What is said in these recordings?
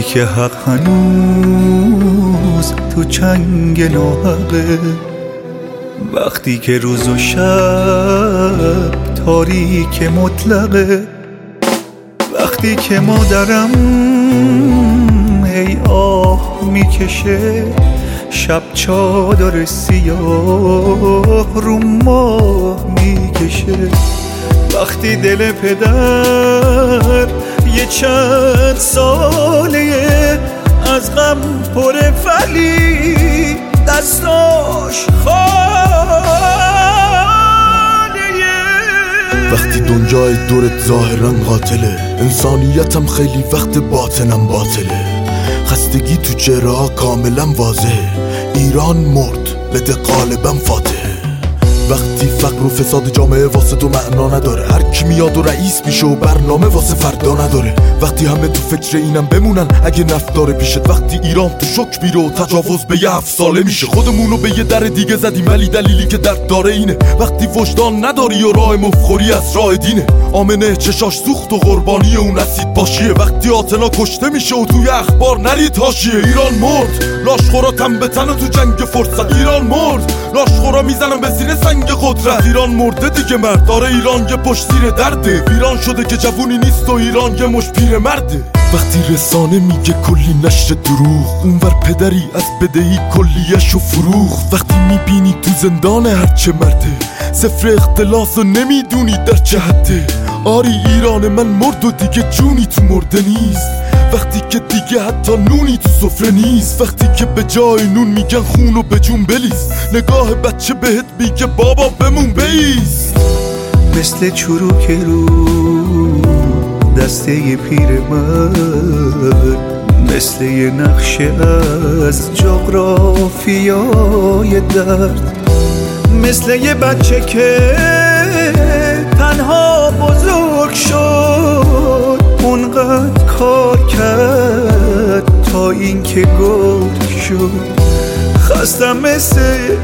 وقتی که حق هنوز تو چنگ ناحقه، وقتی که روز و شب تاریک مطلقه، وقتی که مادرم هی آه میکشه، شب چادر سیاه رو ماه میکشه، وقتی دل پدر یه چند ساله از غم پر ولی دستاش خالیه، وقتی دنیای دورت ظاهرا قاتله، انسانیتم خیلی وقت باطنم باطله، خستگی تو چهره‌ها کاملا واضحه، ایران مرد بده قالبم فاتحه. وقتی فقر و فساد جامعه واسه تو معنا نداره، هر کی میاد و رئیس میشه و برنامه واسه فردا نداره، وقتی همه تو فکر اینم بمونن اگه نفت داره پیشت، وقتی ایران تو شک میره و تجاوز به یه 7 ساله میشه، خودمونو به یه در دیگه زدیم ولی دلیلی که درد داره اینه، وقتی وجدان نداری و راه مفخوری از راه دینه، آمنه چشاش سوخت و قربانی اون اسید باشیه، وقتی آتنا کشته میشه و توی اخبار نرید حاشیه، ایران مرد لاشخورا تن به تن تو جنگ فرصت، ایران مرد لاشخورا میزنن به سینه سنگ قدرت، ایران مرده دیگه مرد داره، ایران یه پشت زیر درده، ایران شده که جوونی نیست و ایران یه مش پیر مرده. وقتی رسانه میگه کلی نشر دروغ، اونور پدری از بدهی کلیه‌شو فروخت، وقتی میبینی تو زندان هرچه مرده، صفر اختلاس و نمیدونی در چه حده، آری ایران من مرد و دیگه جونی تو مرده نیست، وقتی که دیگه حتی نونی تو سفره نیست، وقتی که به جای نون میگن خون و به جون بلیس، نگاه بچه بهت میگه بابا بمون بیست، مثل چروک رو دسته پیر من، مثل یه نقشه از جغرافیای درد، مثل یه بچه که تنها بزرگ شد، اونقدر کار کرد تا این که گرگ شد، خستم مثل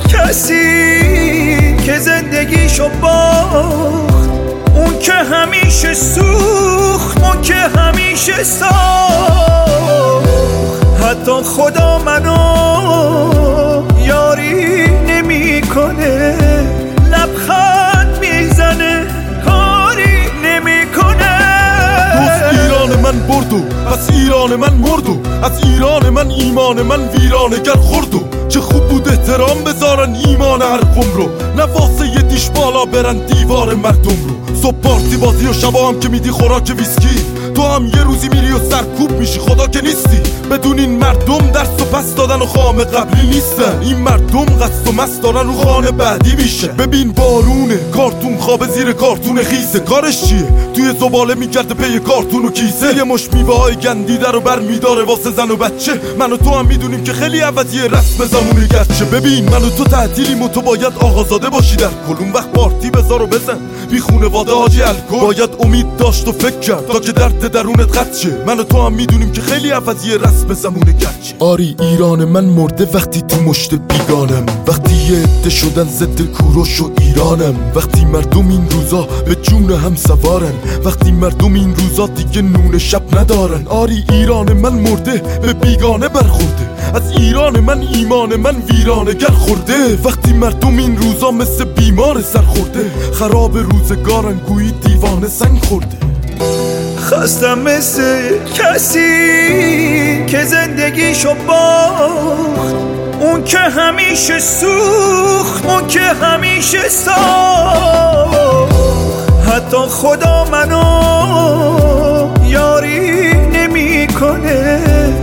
کسی که زندگیشو باخت، اون که همیشه سوخت، اون که همیشه ساخت، حتی خدا منو یاری نمی کنه، لبخند میزنه کاری نمی کنه. دوست ایران من بردو پس ایران من مردو، از ایران من ایمان من ویرانگر خوردو، چه خوب بود احترام بذارن ایمان هر قوم رو، نه واسه یه دیش بالا برن دیوار مردم رو، صبح پارتی بازی و شبا هم که میدی خوراک ویسکی، تو هم یه روزی میری و سرکوب میشی، خدا که نیستی، بدون این مردم درس و پس دادن و خامه قبلی نیستن، این مردم قصد و مست دارن رو خانه بعدی میشه، ببین بارونه کارتون خواب زیر کارتون خیسه، کارش چیه توی زباله میگرده پی کارتون و کیسه، یه مش میوه های گندیده رو بر میداره واسه زن و بچه، من و تو هم میدونیم که خیلی عوضیه رسم زمونه گرچه، ببین من و تو تعطیلیم و تو باید آقازاده باشی در کلون، وقت پارتی بذار و بزن بی خونواده حاجی الکل، باید امید داشت و فکر کرد تا که درد درونت قطع شه، من و تو هم میدونیم که خیلی عوضیه رسم زمونه گرچه، آری ایران من مرده وقتی تو مشت بیگانم، وقتی یه عده شدن ضد کوروش و ایرانم، وقتی مردم این روزا به جون هم سوارن، وقتی مردم این روزا دیگه نون شب ندارن، آری ایران من مرده به بیگانه برخورده، از ایران من ایمان من ویرانه گر خورده، وقتی مردم این روزا مثل بیمار سر خورده، خراب روزگارن گویی دیوانه سنگ خورده، خستم مثل کسی که زندگیشو باخت، اون که همیشه سوخت، اون که همیشه ساخت، حتی خدا منو یاری نمی کنه،